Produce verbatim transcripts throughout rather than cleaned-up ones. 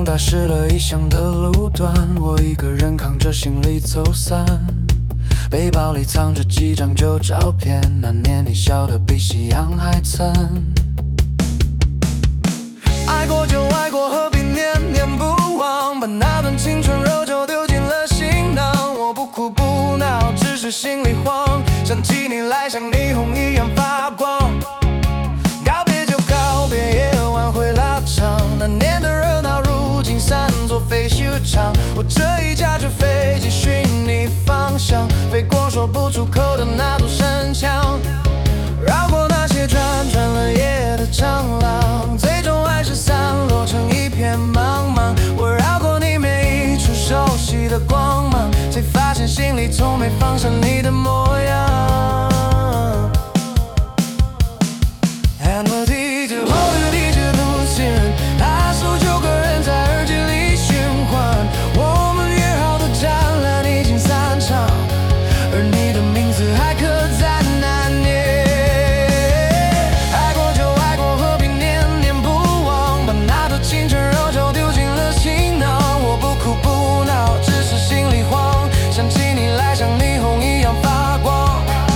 打湿了异乡的路段，我一个人扛着行李走散，背包里藏着几张旧照片，那年你笑得比夕阳还灿。爱过就爱过，何必念念不忘，把那段青春肉酒丢进了行囊。我不哭不闹，只是心里慌，想起你来像霓虹一样发光。告别就告别，夜晚会拉长，那年的热闹如今散作废墟场。我这一架着飞机寻你方向，飞过说不出口的那堵山墙，绕过那些转转了夜的长廊，最终还是散落成一片茫茫。我绕过你每一处熟悉的光芒，才发现心里从没放下你的模样。And what did you hold you did you do 信任，那首旧歌仍在耳机里循环。我们约好的展览已经散场，而你的名字还刻在那年。爱过就爱过，何必念念不忘，把那段青春肉酒丢进了行囊。我不哭不闹，只是心里慌，想起你来像霓虹一样发光。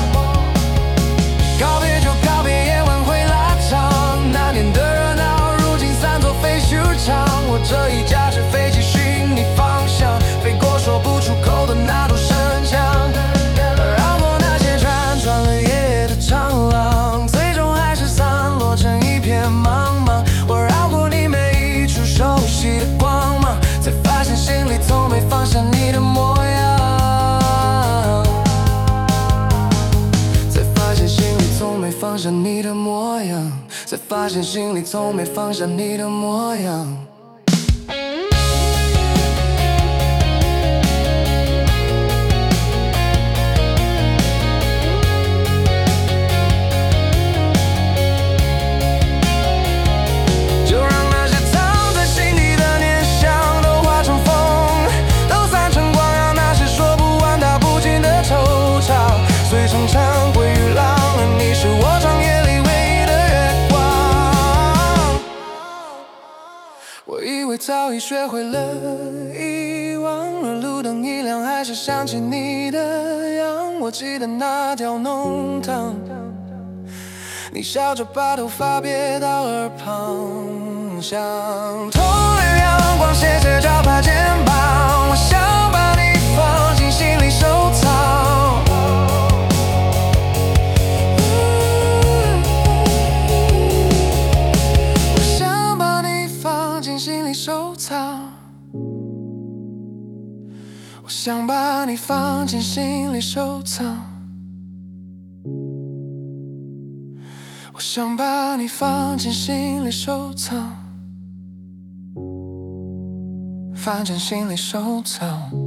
告别就告别，夜晚会拉长，那年的热闹如今散作废墟场。我这一架着飞机寻你方向，飞过说不出口的那堵山墙，绕过那些转转了夜的长廊，最终还是散落成一片茫茫。我绕过你每一处熟悉的光芒，才发现心里从没放下你的模样，才发现心里从没放下你的模样，才发现心里从没放下你的模样。就让那些藏在心底的念想都化成风，都散成光，让那些说不完道不尽的惆怅随成长归于浪。你是我长夜里唯一的月光，我以为早已学会了遗忘，而路灯一亮，还是想起你的样。我记得那条弄堂，你笑着把头发别到耳旁，像偷了阳光斜斜照拍肩膀。我想把你放进心里收藏，我想把你放进心里收藏，我想把你放进心里收藏，我想把你放进心里收藏，放进心里收藏。